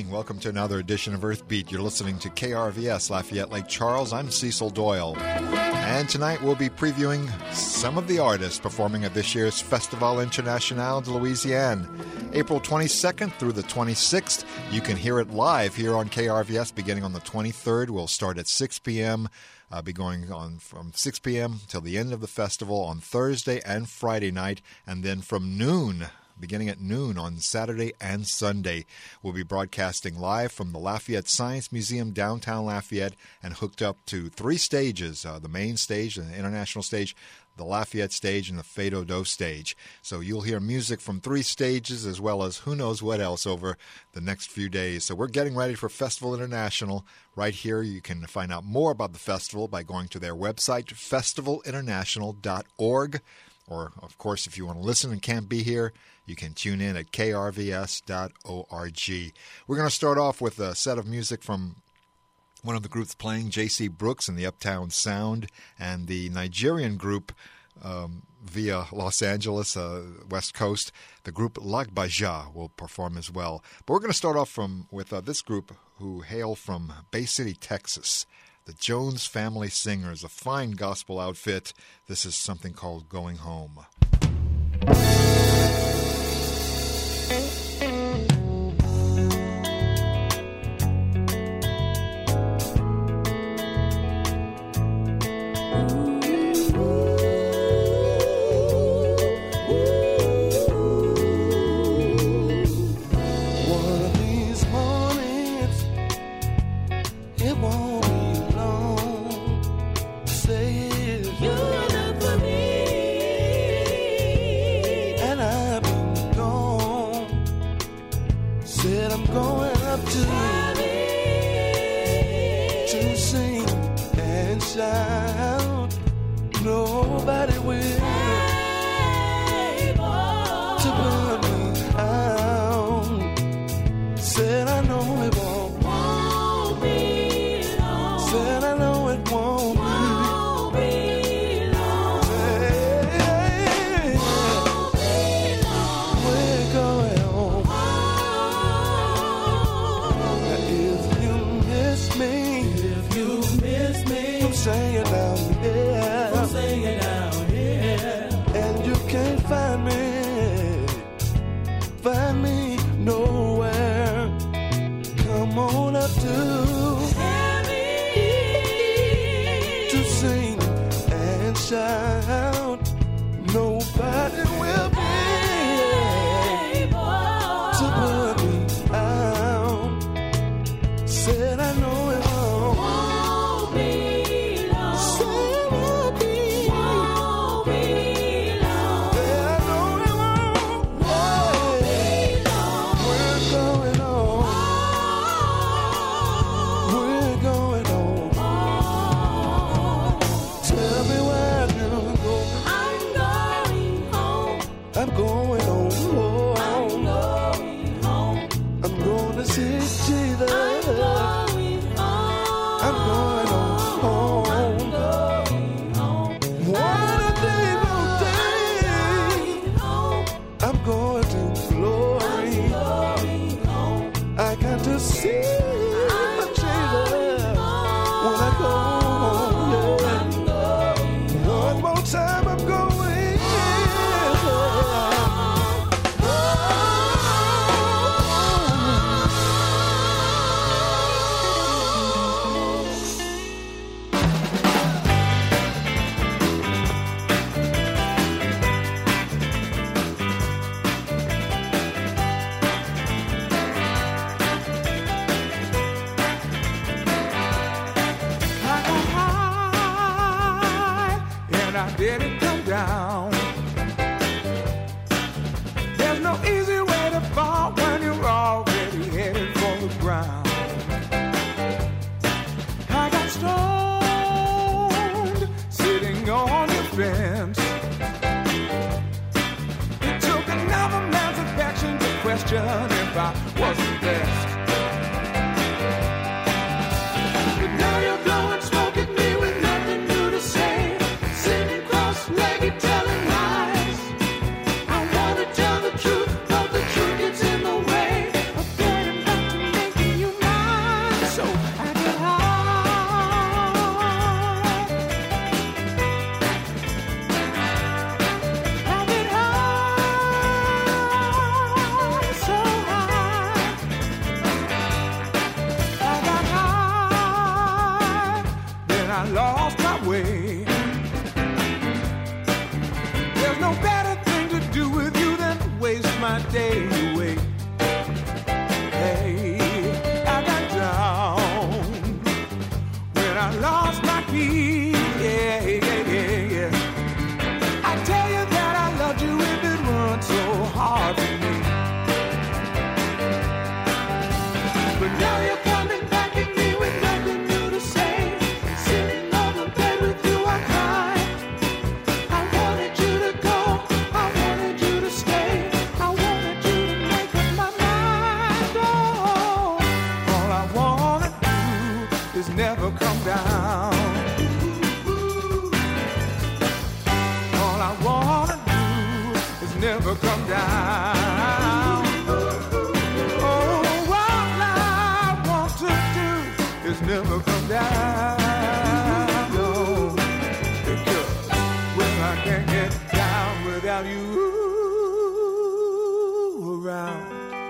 Welcome to another edition of Earth Beat. You're listening to KRVS Lafayette Lake Charles. I'm Cecil Doyle. And tonight we'll be previewing some of the artists performing at this year's Festival International de Louisiane. April 22nd through the 26th. You can hear it live here on KRVS beginning on the 23rd. We'll start at 6 p.m., be going on from 6 p.m. till the end of the festival on Thursday and Friday night, and then from noon, beginning at noon on Saturday and Sunday. We'll be broadcasting live from the Lafayette Science Museum, downtown Lafayette, and hooked up to 3 stages, the main stage, the international stage, the Lafayette stage, and the Fado Do stage. So you'll hear music from 3 stages as well as who knows what else over the next few days. So we're getting ready for Festival International. Right here, you can find out more about the festival by going to their website, festivalinternational.org. Or, of course, if you want to listen and can't be here, you can tune in at krvs.org. We're going to start off with a set of music from one of the groups playing, J.C. Brooks and the Uptown Sound, and the Nigerian group via Los Angeles, West Coast. The group Lagbaja will perform as well. But we're going to start off with this group who hail from Bay City, Texas. The Jones Family Singers, a fine gospel outfit. This is something called Going Home. I know my day away. Hey, I got down when I lost my key. Yeah, yeah, yeah, yeah. I tell you that I loved you if it weren't so hard for me. But now you're coming back at me with nothing new to say. Sitting on the bed with you, I cry. I wanted you to go, I wanted you to stay, I wanted you to make up my mind. Oh, all I wanna do is never come down. All I wanna do is never come down. Oh, all I want to do is never come down. No, because when I can't get down without you around.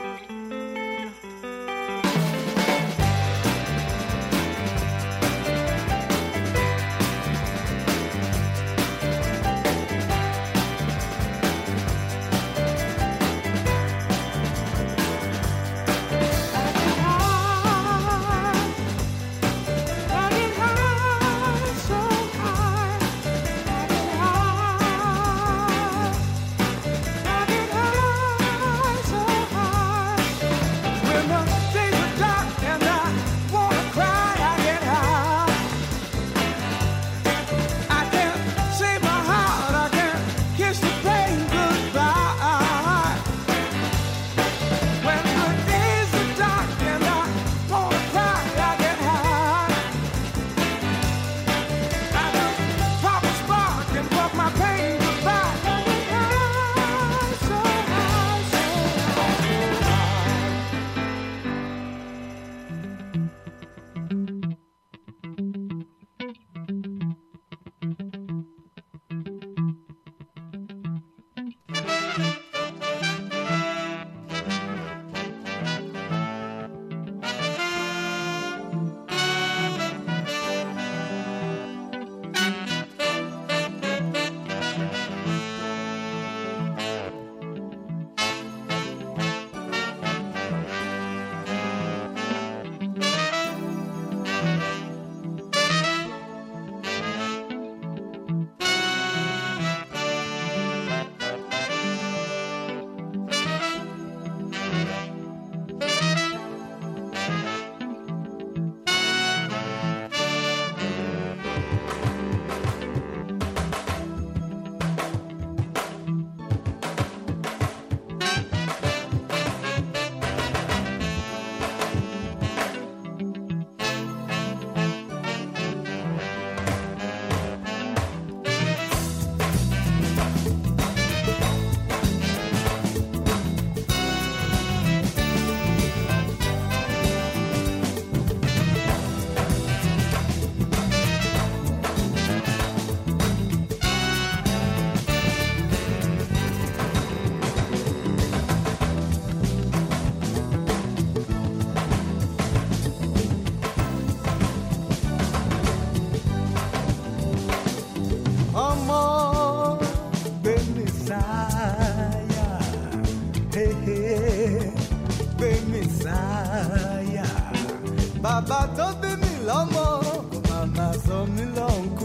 Bàbá tó bí mi lọ́mọ kò màmá sọ mí lọ́nkú.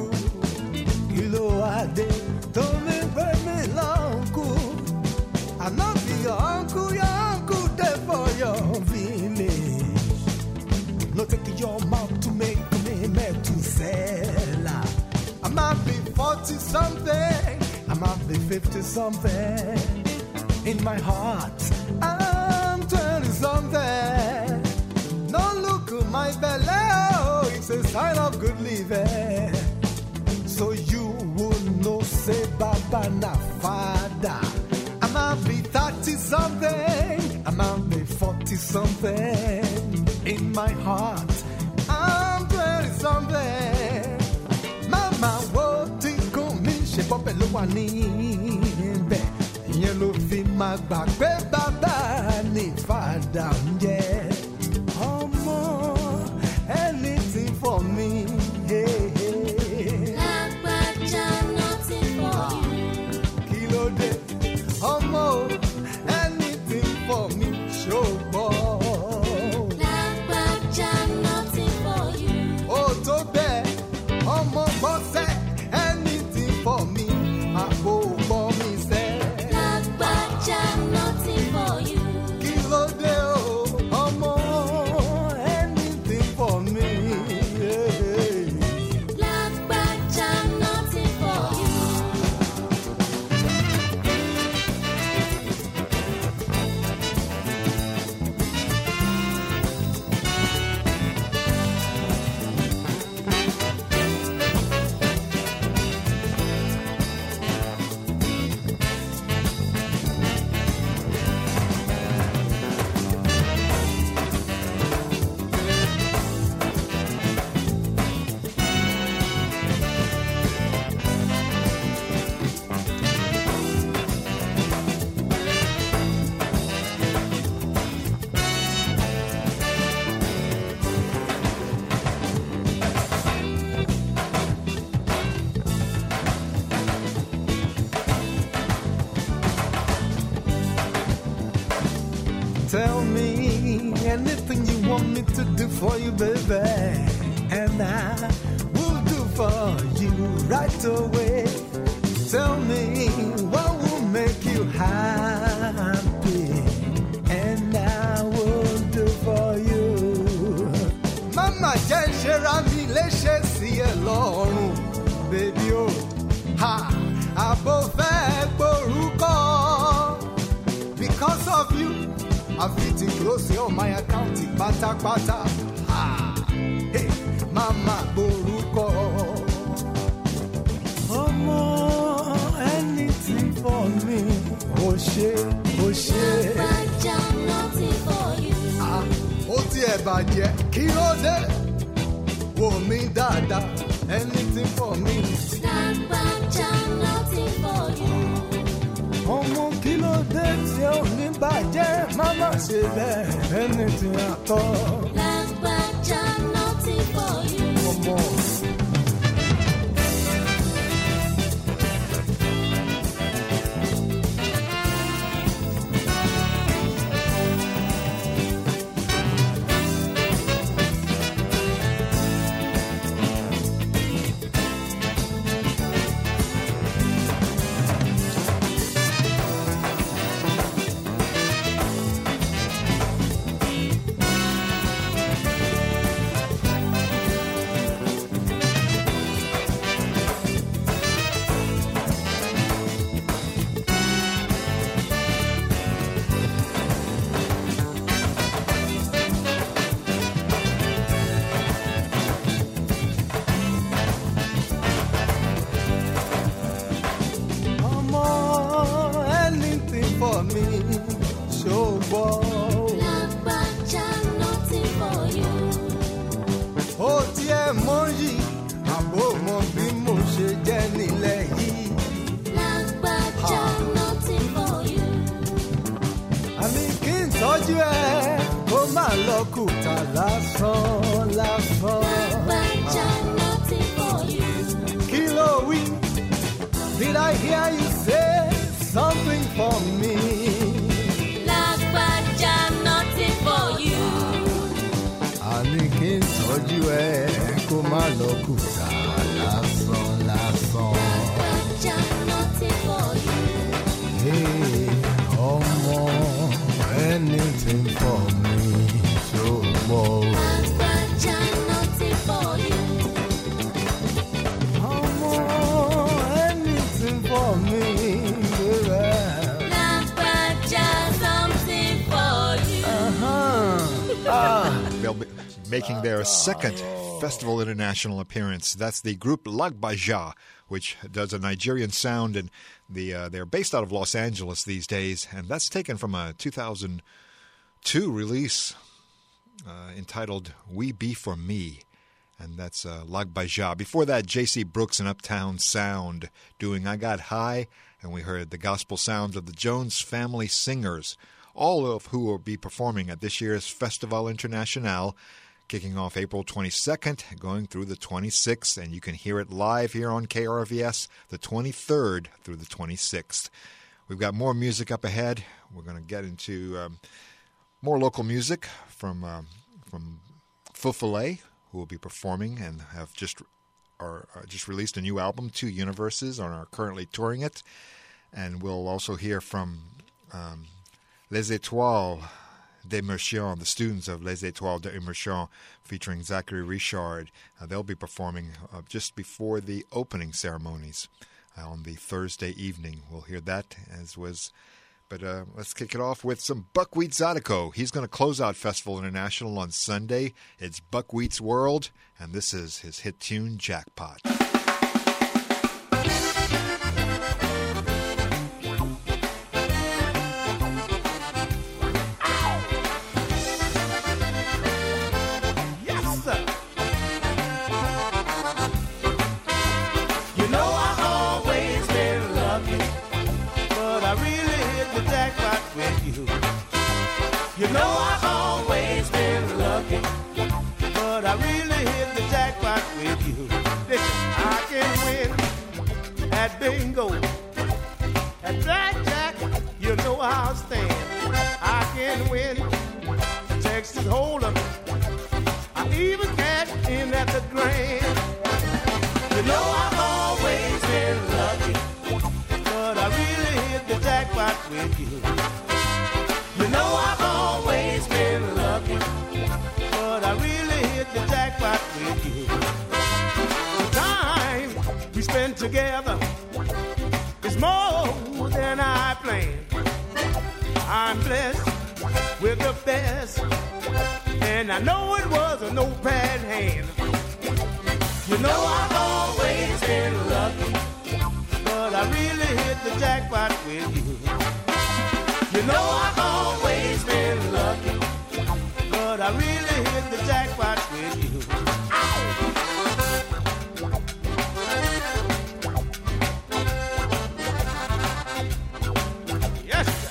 Kí ló wá dé tó mi gbé mi lọ́nkú? I no be your uncle dey for your village. No take your mouth to make me Methuselah. I might be 40-something, I might be 50-something. In my heart, I'm 20-something. Don't look at my belly, oh, it's a sign of good living. So you would know, say Baba na Father. I might be 30-something, I might be 40-something. In my heart, I'm 20-something. Mama, what did come in? She pop a low one in bed. Yellow fin my back, Baba ni Father, yeah. Oh, more, anything for me, hey, hey. Nothing for you. Kilo de, oh, more, anything. Tell me anything you want me to do for you, baby, and I will do for you right away. Tell me what will make you happy, and I will do for you. Mama, jẹ́ ṣera mi léṣe sí ẹ lọ́rùn, baby o. Ha, àbò fẹ́ gborúkọ. Because of you, I'm fitting close on my account, pátápátá. Ha, hey, mama gborúkọ. Ọmọ, anything for me, ó ṣe. Lágbájá, nothing for you. Ó tiẹ̀ bàjẹ́, kí ló dé? Wò mí dáadáa, anything for me. Lágbájá, nothing for you. Ọmọ kí ló dé tí ó ní bàjẹ́? Mama ṣe bẹ́ẹ̀, anything at all. Lágbájá, nothing for you. Ọmọ. Did I hear you say something for me? Lágbájá, nothing for you. Àní kí n tọ́jú ẹ kó má lọ kùtà lásán. Lágbájá, nothing for you. Hey, ọmọ, anything for me, ṣùgbọ́n. Lágbájá, nothing for you. For me, baby. Lágbájá, something for you. They'll be making their second Festival International appearance. That's the group Lagbaja, which does a Nigerian sound, and they're based out of Los Angeles these days, and that's taken from a 2002 release entitled We Be For Me. And that's Lagbaja. Before that, J.C. Brooks and Uptown Sound doing I Got High. And we heard the gospel sounds of the Jones Family Singers, all of who will be performing at this year's Festival International, kicking off April 22nd, going through the 26th. And you can hear it live here on KRVS the 23rd through the 26th. We've got more music up ahead. We're going to get into more local music from Fufale, who will be performing and have just released a new album, Two Universes, and are currently touring it. And we'll also hear from Les Étoiles d'Immersion, the students of Les Étoiles d'Immersion, featuring Zachary Richard. They'll be performing just before the opening ceremonies on the Thursday evening. We'll hear that as was. But let's kick it off with some Buckwheat Zydeco. He's going to close out Festival International on Sunday. It's Buckwheat's World, and this is his hit tune, Jackpot. Yes, sir. You know I always been lucky, but I really hit the jackpot with you. You know I always been lucky, but I really hit the jackpot with you. Listen, I can win at bingo, at blackjack, you know I'll stand. I can win Texas Hold'em. I even cashed in at the Grand. You know I've always been lucky, but I really hit the jackpot with you. You know I've always been lucky, but I really hit the jackpot with you. The time we spend together is more than I planned. I'm blessed with the best, and I know it was a notepad hand. You know I've always been lucky, but I really hit the jackpot with you. You know I've always been lucky, but I really hit the jackpot with you. Yes, sir.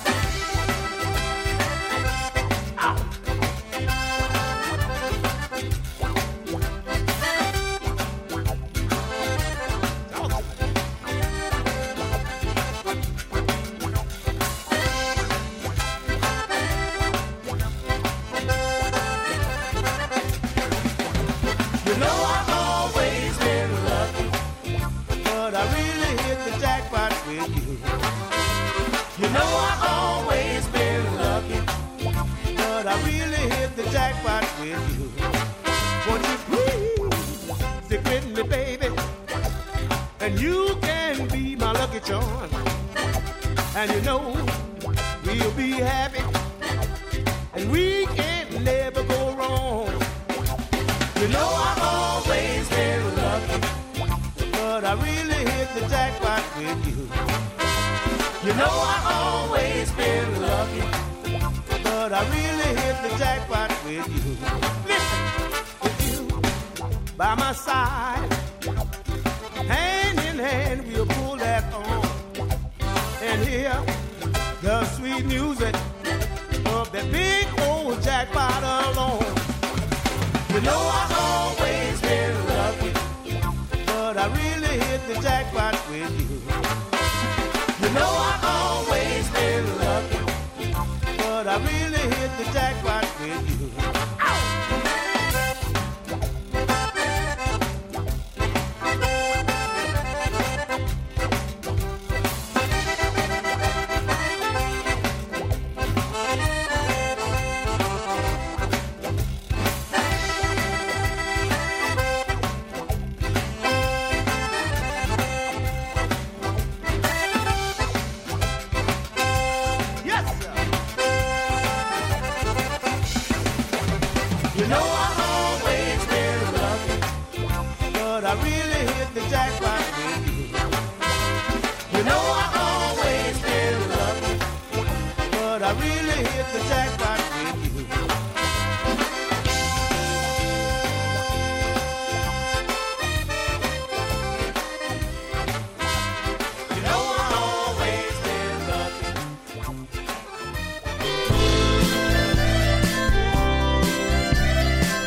You know I've always been lucky, but I really hit the jackpot with you. You know I've always been lucky, but I really hit the jackpot with you. Won't you please stick with me, baby? And you can be my lucky charm. And you know we'll be happy, and we can never go wrong. You know I've always been lucky, but I really hit the jackpot with you. You know I've always been lucky, but I really hit the jackpot with you. Listen, with you by my side, hand in hand we'll pull that on and hear the sweet music of that big old jackpot alone. You know I've always been lucky, but I really hit the jackpot with you. You know I've always been lucky, but I really hit the jackpot with you. Yes, sir. You know I've always been lucky, but I really hit the jackpot with you. You know I've always been lucky, but I really hit the jackpot with you. You know I've always been lucky.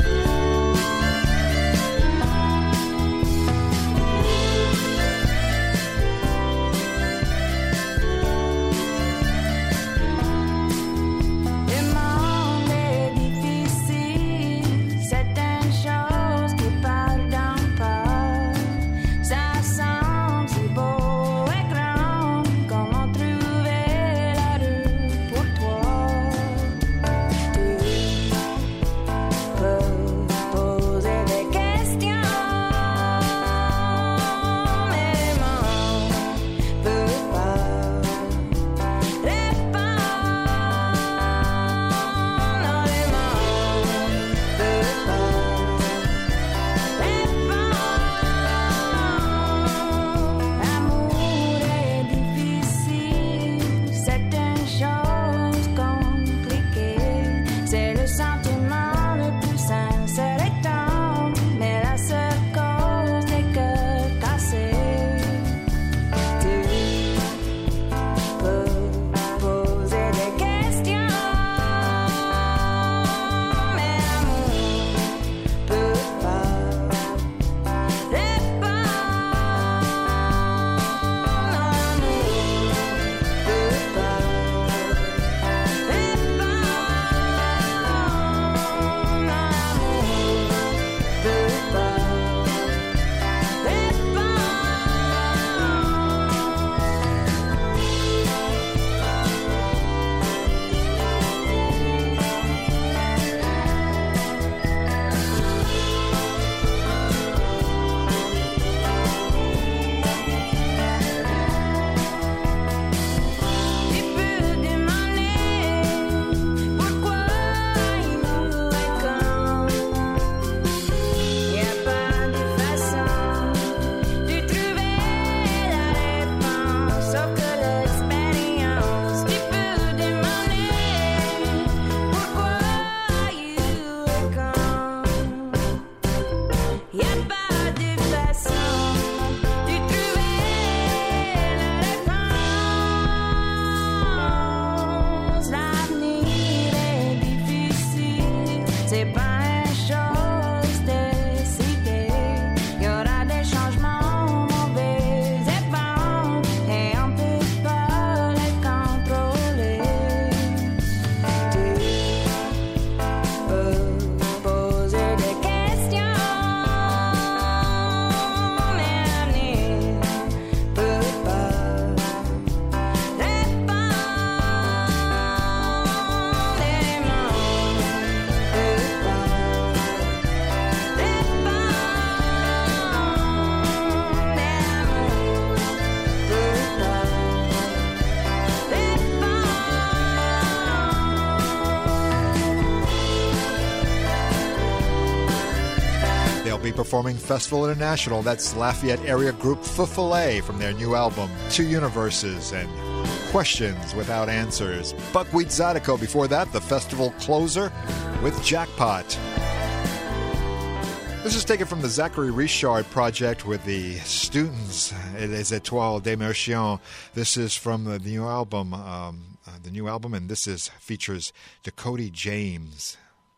performing Festival International. That's Lafayette area group Fufale from their new album, Two Universes and Questions Without Answers. Buckwheat Zydeco before that, the festival closer with Jackpot. This is taken from the Zachary Richard project with the students. It is Étoile d'Immersion. This is from the new album, and this features Dakota James.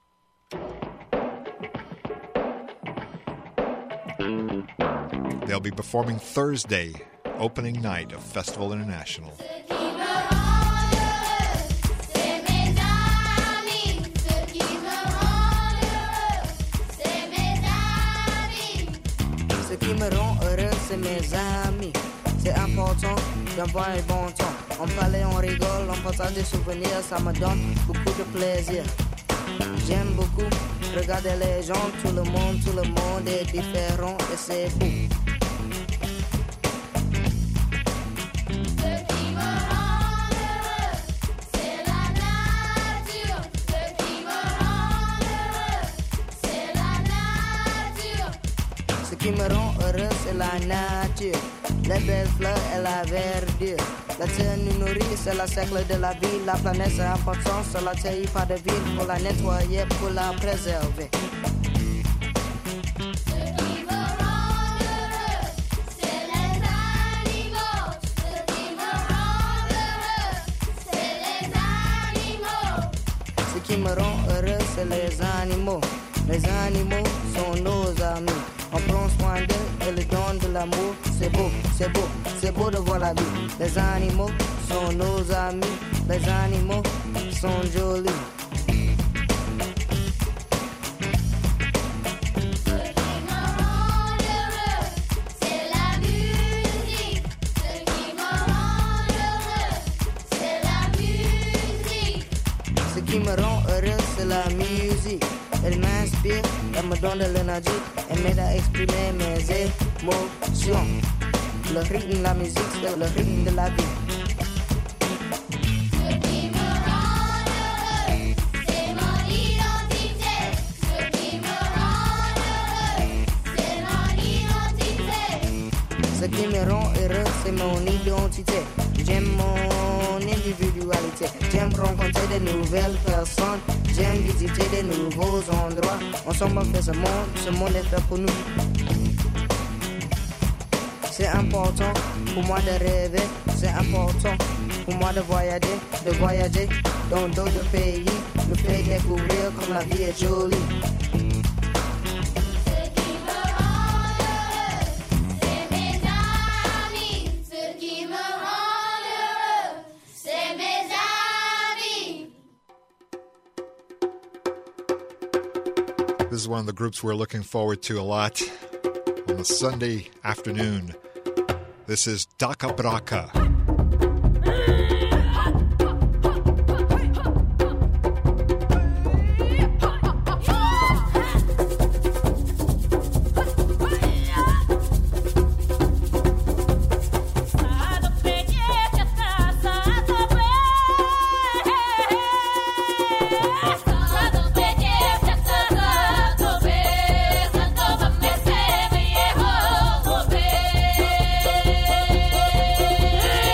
They'll be performing Thursday, opening night of Festival International. Ce qui me rend heureux, c'est mes amis. C'est important d'avoir un bon temps. On parlait, on rigole, on partage des souvenirs, ça me donne beaucoup de plaisir. J'aime beaucoup regarder les gens, tout le monde est différent et c'est beau. Ce qui me rend heureux, c'est la nature. Les belles fleurs et la verdure. La terre nous nourrit, c'est la cercle de la vie. La planète, c'est important, c'est la terre, pas de ville. Pour la nettoyer, pour la préserver. Ce qui me rend heureux, c'est les animaux. Les animaux sont nos amis. On prend soin d'eux et leur donne de l'amour. C'est beau, c'est beau, c'est beau de voir la vie. Les animaux sont nos amis. Les animaux sont jolis. Ce qui me rend heureux, c'est la musique. Elle m'inspire, elle me donne de l'énergie, elle m'aide à exprimer mes émotions. Le rythme de la musique, c'est le rythme de la vie. Ce qui me rend heureux, c'est mon identité. Ce qui me rend heureux, c'est mon identité. Ce qui me rend heureux, c'est mon identité. J'aime mon individualité. J'aime rencontrer de nouvelles personnes. J'aime visiter de nouveaux endroits. Ensemble on fait ce monde est fait pour nous. C'est important pour moi de rêver. C'est important pour moi de voyager dans d'autres pays. Me faire découvrir comme la vie est jolie. This is one of the groups we're looking forward to a lot on a Sunday afternoon. This is Daka Braka. Yeah.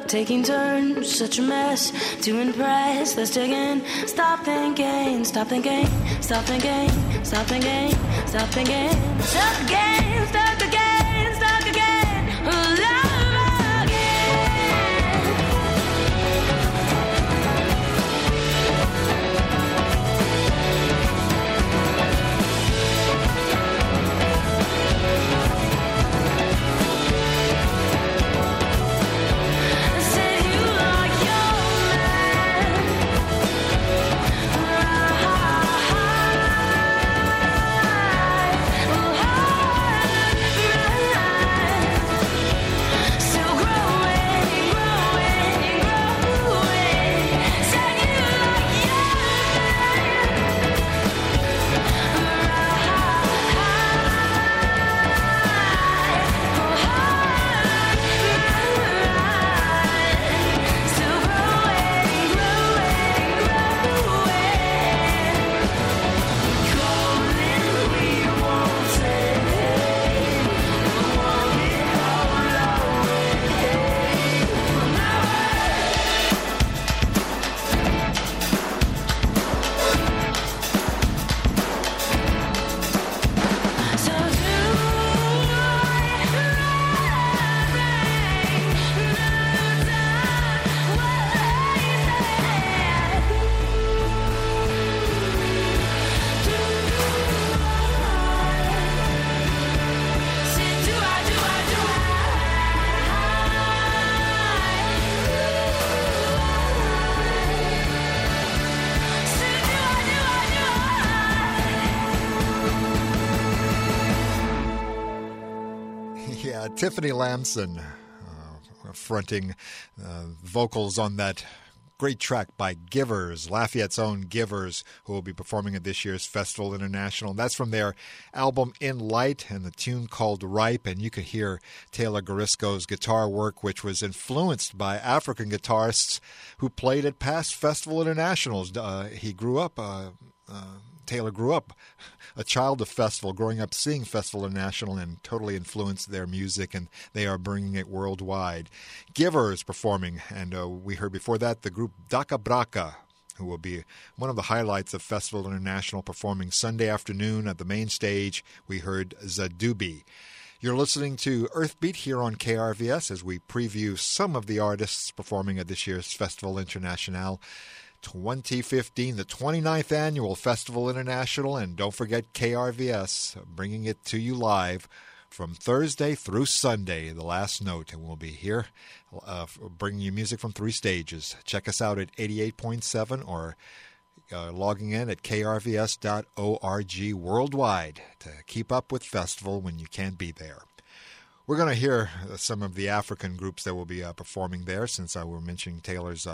taking turns, such a mess to impress. Let's dig in, stop thinking, stop thinking, stop thinking, stop thinking, stop thinking, stop again, stop again, stop again, love again. Tiffany Lamson fronting vocals on that great track by Givers, Lafayette's own Givers, who will be performing at this year's Festival International. That's from their album In Light and the tune called Ripe. And you could hear Taylor Garisco's guitar work, which was influenced by African guitarists who played at past Festival Internationals. Taylor grew up a child of Festival, growing up seeing Festival International, and totally influenced their music, and they are bringing it worldwide. Givers performing, and we heard before that the group Daka Braka, who will be one of the highlights of Festival International, performing Sunday afternoon at the main stage. We heard Zadubi. You're listening to Earthbeat here on KRVS as we preview some of the artists performing at this year's Festival International 2015, the 29th Annual Festival International. And don't forget KRVS, bringing it to you live from Thursday through Sunday, the last note. And we'll be here bringing you music from 3 stages. Check us out at 88.7 or logging in at krvs.org worldwide to keep up with Festival when you can't be there. We're going to hear some of the African groups that will be performing there, since I were mentioning Taylor's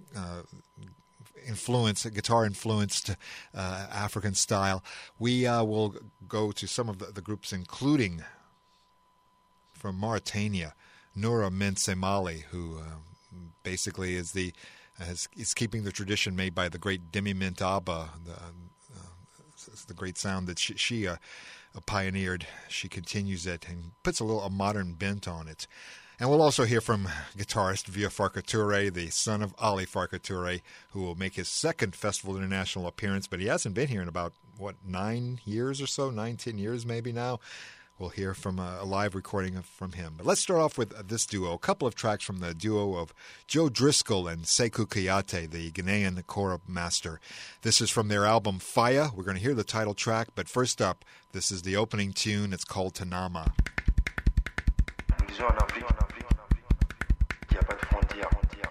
guitar-influenced African style. We will go to some of the groups, including from Mauritania, Noura Mintsemali, who basically is keeping the tradition made by the great Demi Mintaba, the great sound that she pioneered. She continues it and puts a modern bent on it. And we'll also hear from guitarist Vieux Farka Touré, the son of Ali Farka Touré, who will make his second Festival International appearance, but he hasn't been here in about, 9 years or so, 10 years maybe now. We'll hear from a live recording from him. But let's start off with this duo, a couple of tracks from the duo of Joe Driscoll and Sekou Kayate, the Ghanaian kora master. This is from their album Fire. We're going to hear the title track, but first up, this is the opening tune. It's called Tanama. Disons en Afrique qu'il n'y a pas de frontières.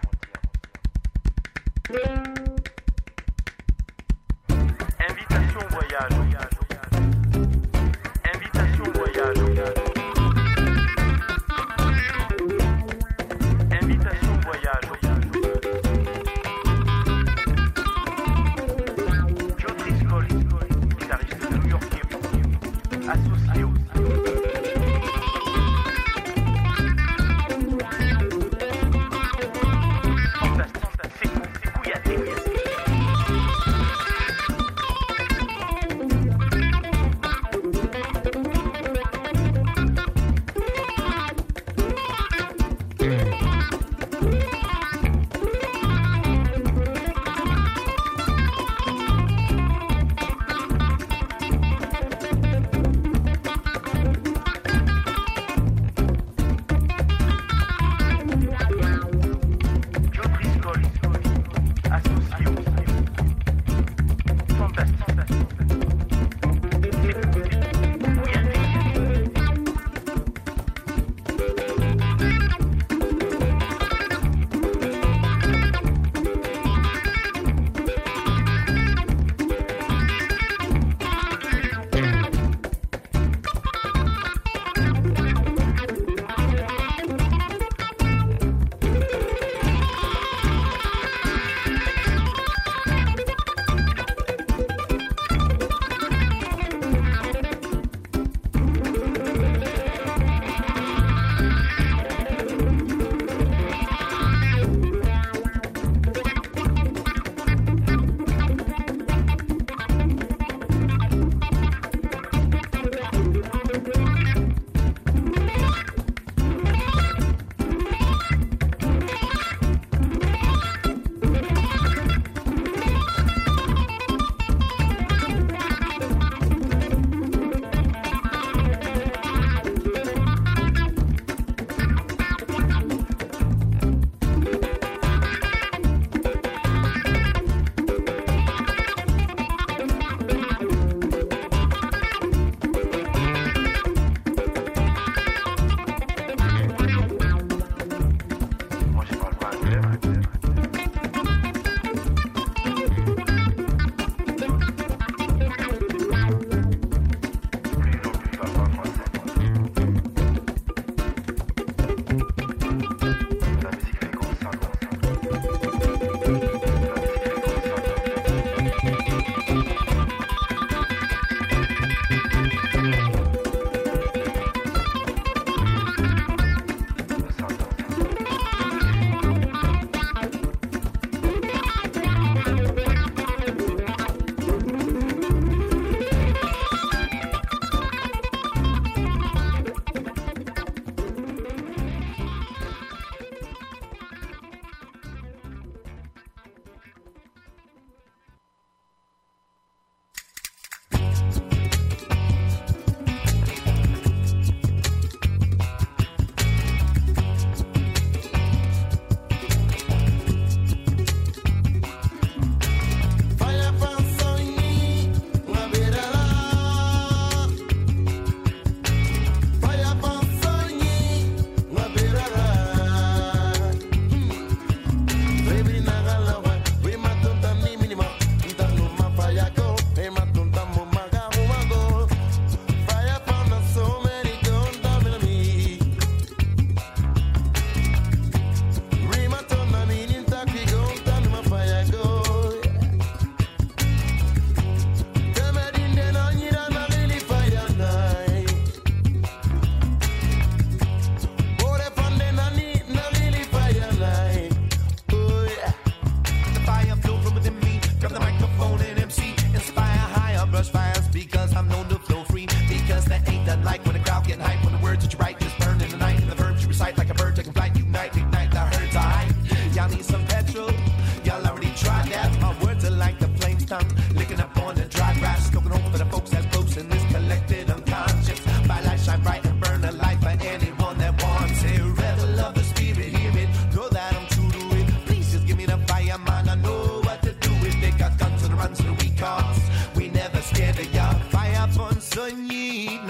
Invitation voyage. Invitation voyage. Invitation voyage. Joe Driscoll, guitariste new-yorkais, associé au fantastique, c'est Kouyaté.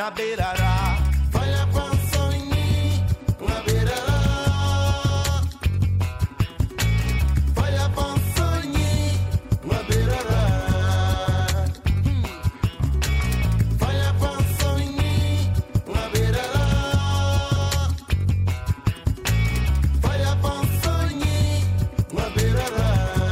na beirará. Vai a pensão em mim, na beirará. Vai a pensão em mim, na beirará. Vai a pensão em mim, na beirará. Vai a pensão em mim, na beirará.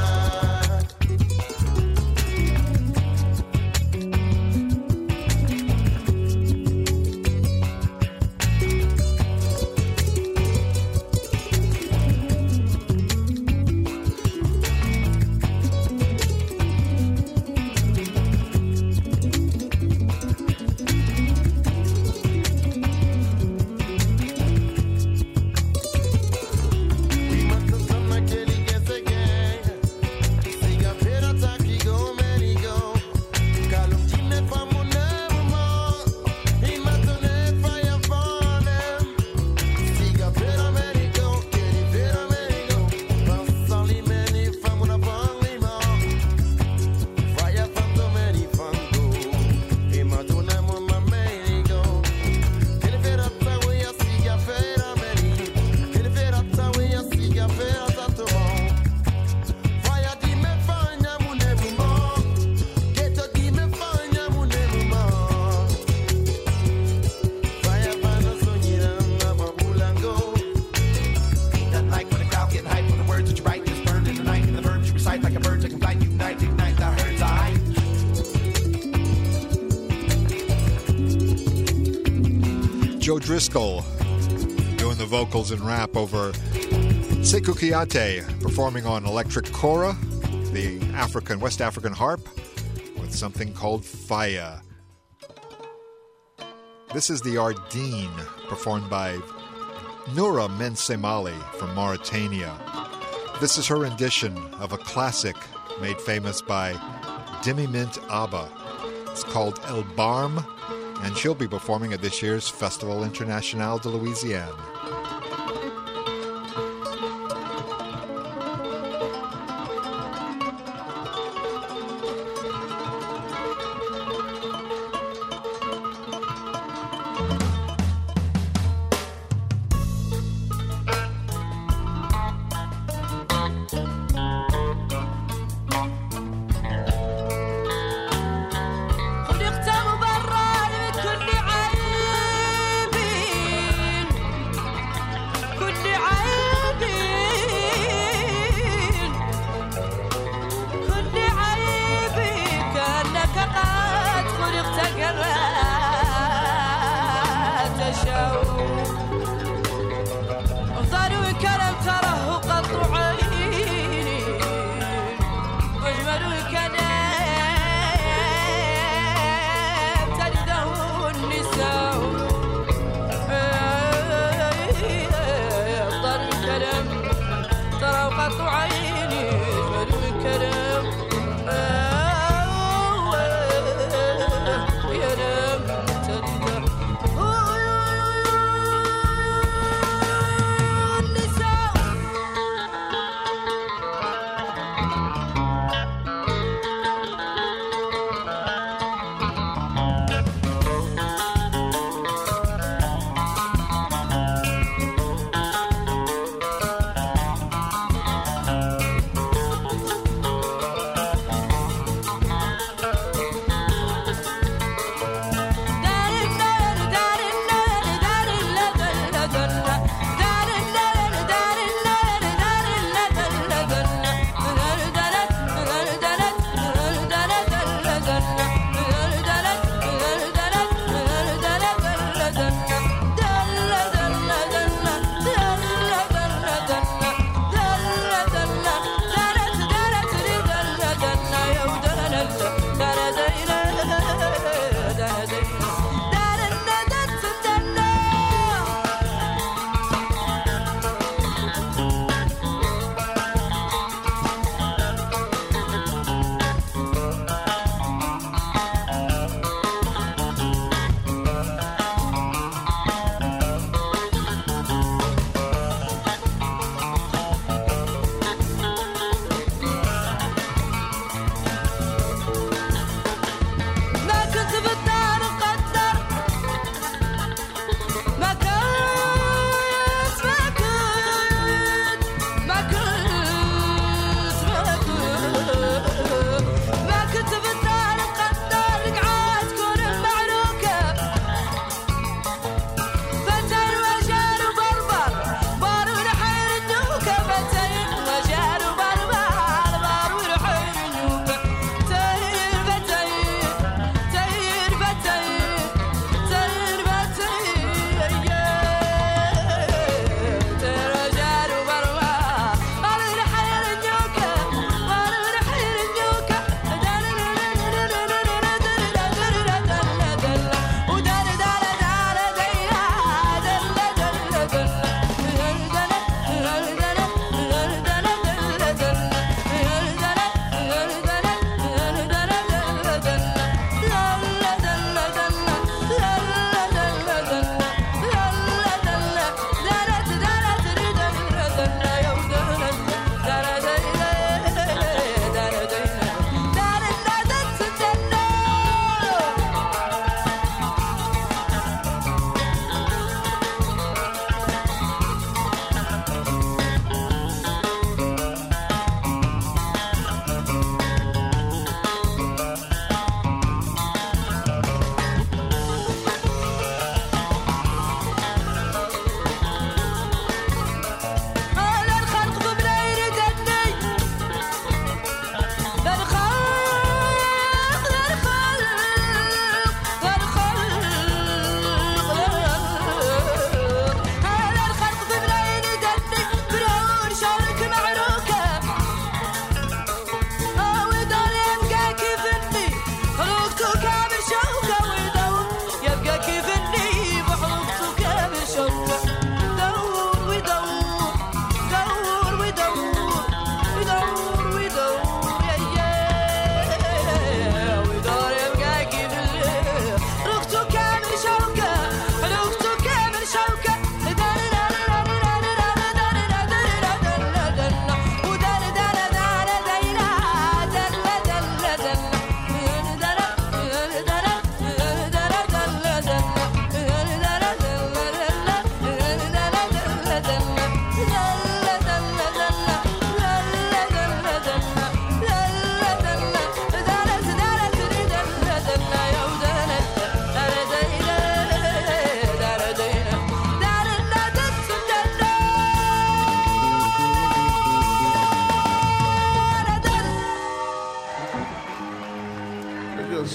Joe Driscoll doing the vocals and rap over Sekou Kouyaté performing on electric kora, the West African harp, with something called Faya. This is the Ardeen, performed by Noura Mensemali from Mauritania. This is her rendition of a classic made famous by Demi Mint Abba. It's called El Barm, and she'll be performing at this year's Festival International de Louisiane.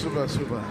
Suba.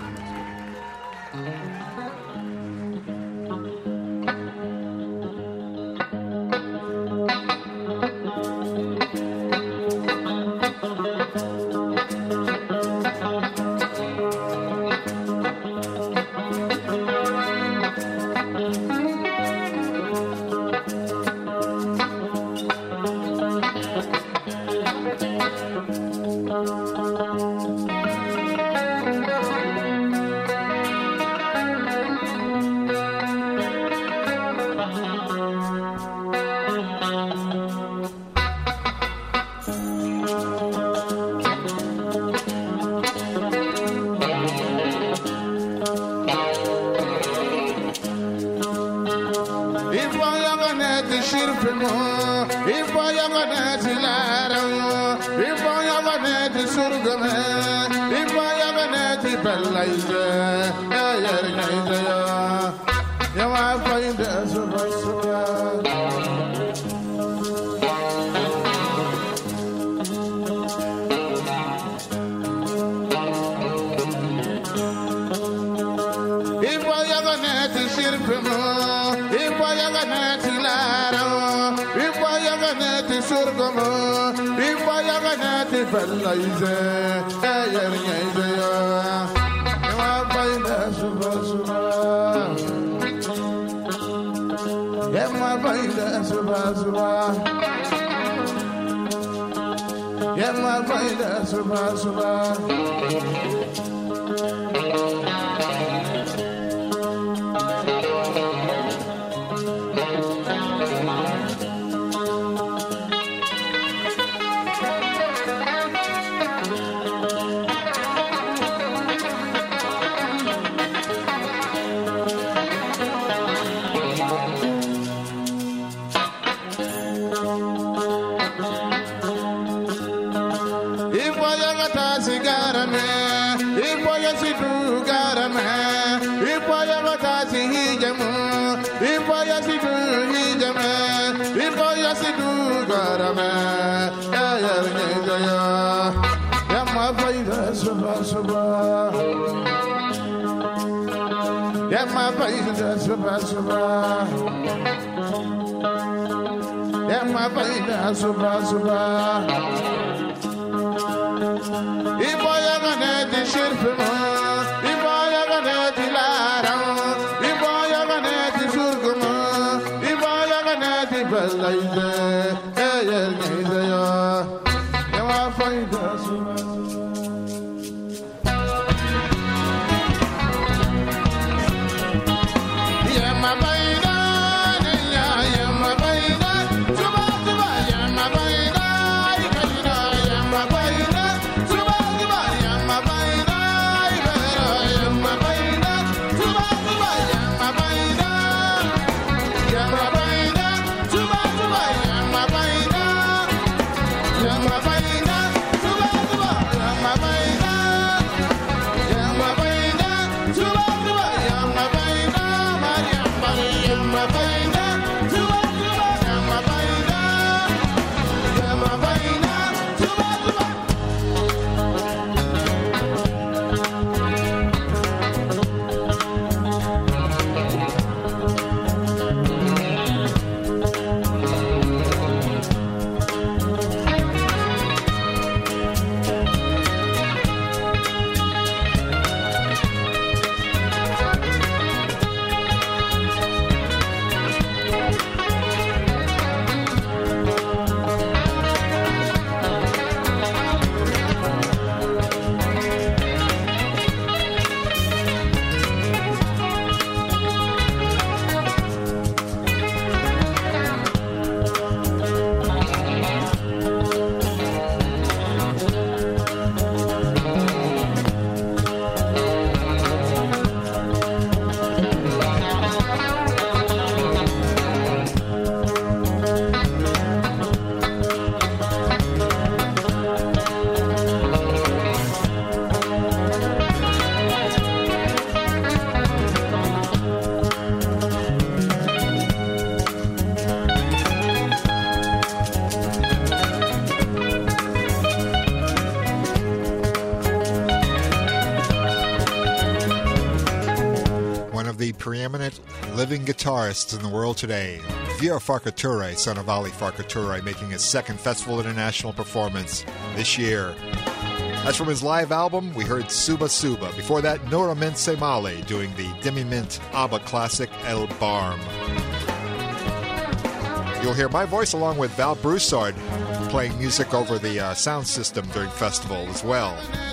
the preeminent living guitarists in the world today. Vio Farkature, son of Ali Farkature, making his second Festival International performance this year. That's from his live album. We heard Suba Suba. Before that, Nora Mint Semale doing the Demi Mint ABBA classic El Barm. You'll hear my voice along with Val Broussard playing music over the sound system during festival as well.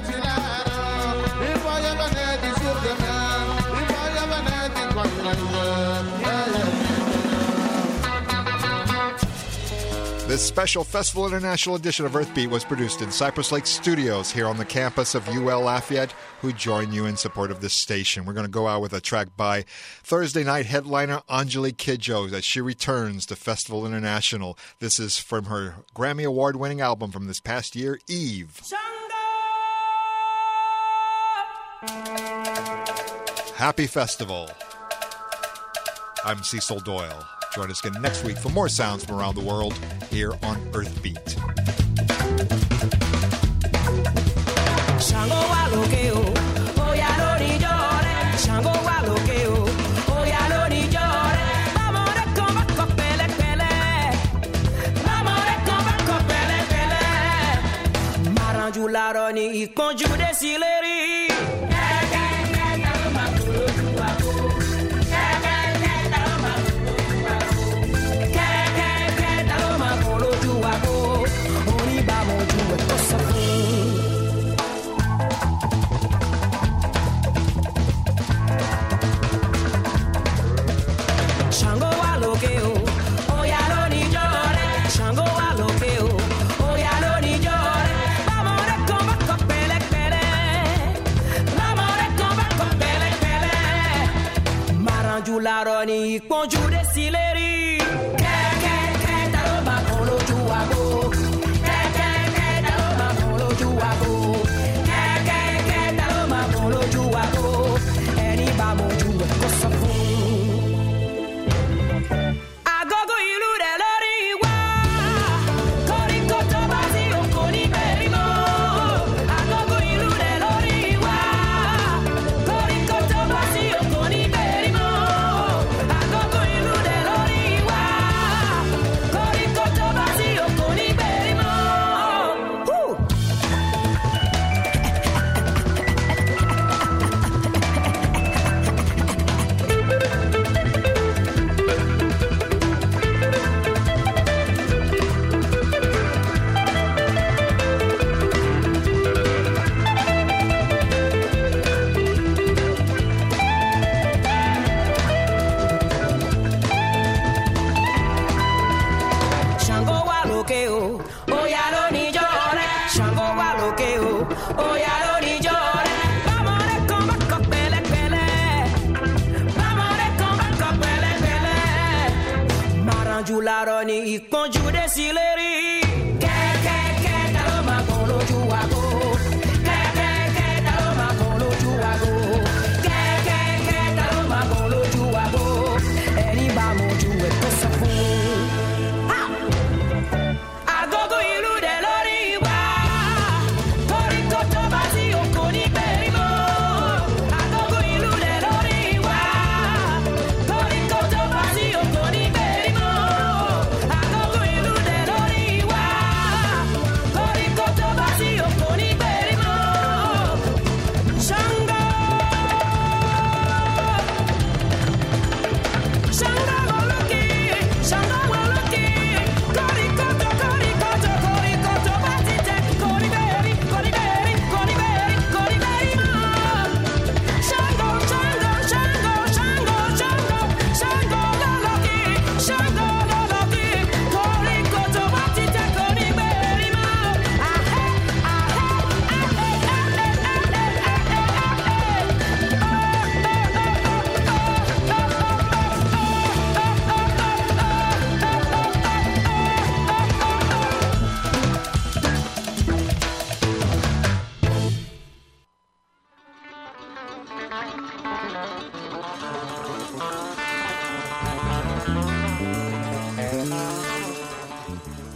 This special Festival International edition of Earthbeat was produced in Cypress Lake Studios here on the campus of UL Lafayette, who join you in support of this station. We're going to go out with a track by Thursday night headliner Anjali Kidjo as she returns to Festival International. This is from her Grammy Award-winning album from this past year, Eve. Happy Festival. I'm Cecil Doyle. Join us again next week for more sounds from around the world here on Earthbeat. Laroni konju de sileri ke taro ma kolo juago ke taro ma kolo juago ke taro ma kolo juago eni ba mo juwe kosafu agogo ilu de lori wa kori koto bazi okoni berimo agogo ilu de lori wa kori koto bazi okoni berimo Laroni konju de sileri ke taro ma kolo juago ke taro ma kolo juago ke taro ma kolo juago eni ba mo juwe kosafu agogo ilu de lori wa kori koto bazi okoni berimo agogo ilu de lori wa kori koto bazi okoni berimo agogo ilu de lori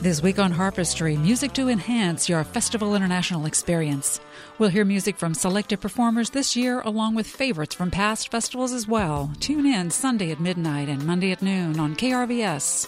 This week on Harpistry, music to enhance your Festival International experience. We'll hear music from selected performers this year, along with favorites from past festivals as well. Tune in Sunday at midnight and Monday at noon on KRVS.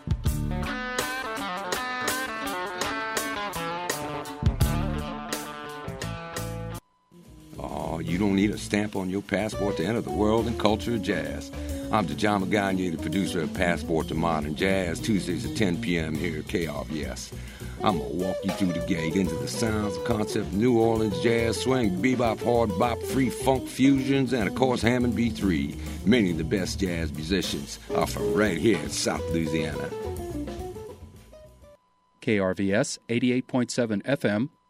Oh, you don't need a stamp on your passport to enter the world and culture of jazz. I'm Dejama Gagne, the producer of Passport to Modern Jazz, Tuesdays at 10 p.m. here at KRVS. I'm going to walk you through the gate into the sounds and concept of New Orleans jazz, swing, bebop, hard bop, free funk fusions, and of course Hammond B3. Many of the best jazz musicians are from right here in South Louisiana. KRVS 88.7 FM,